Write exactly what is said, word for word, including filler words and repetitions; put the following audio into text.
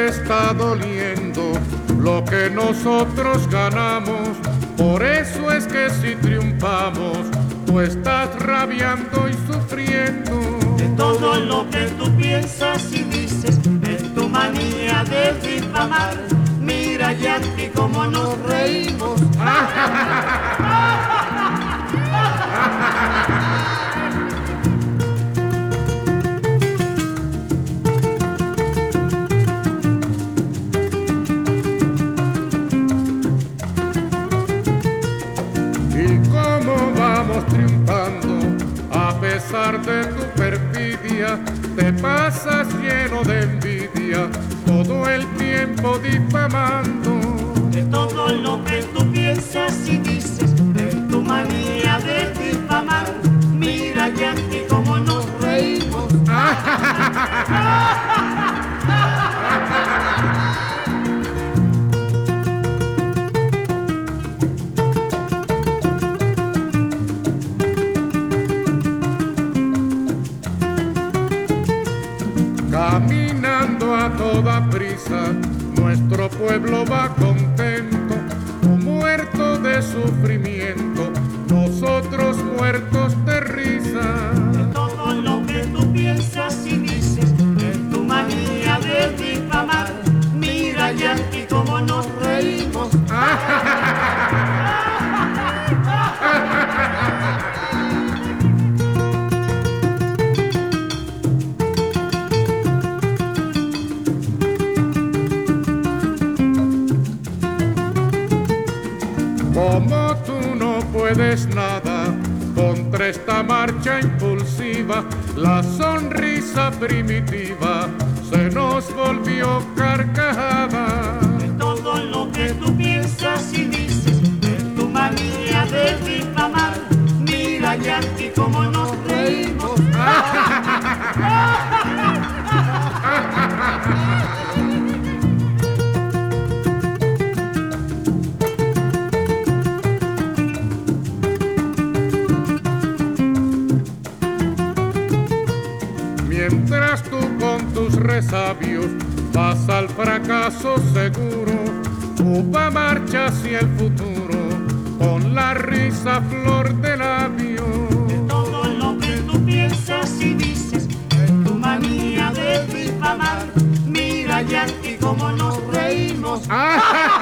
está doliendo lo que nosotros ganamos. Por eso es que si triunfamos, tú estás rabiando y sufriendo. De todo lo que tú piensas y dices, en tu manía de difamar, mira Yankee cómo nos reímos. Triunfando, a pesar de tu perfidia, te pasas lleno de envidia, todo el tiempo difamando. De todo lo que tú piensas y dices, en tu manía de difamar, mira Yankee cómo nos reímos. Caminando a toda prisa, nuestro pueblo va contento, tú muerto de sufrimiento, nosotros muertos de risa. De todo lo que tú piensas y dices, en tu manía de difamar, mira Yankee cómo nos reímos. Como tú no puedes nada contra esta marcha impulsiva, la sonrisa primitiva se nos volvió carcajada. De todo lo que tú piensas y dices, en tu manía de difamar, mira Yankee cómo nos reímos. Mientras tú con tus resabios vas al fracaso seguro, Cuba marcha hacia el futuro con la risa flor de labio. De todo lo que tú piensas y dices, en tu manía de difamar, mira Yankee cómo nos reímos.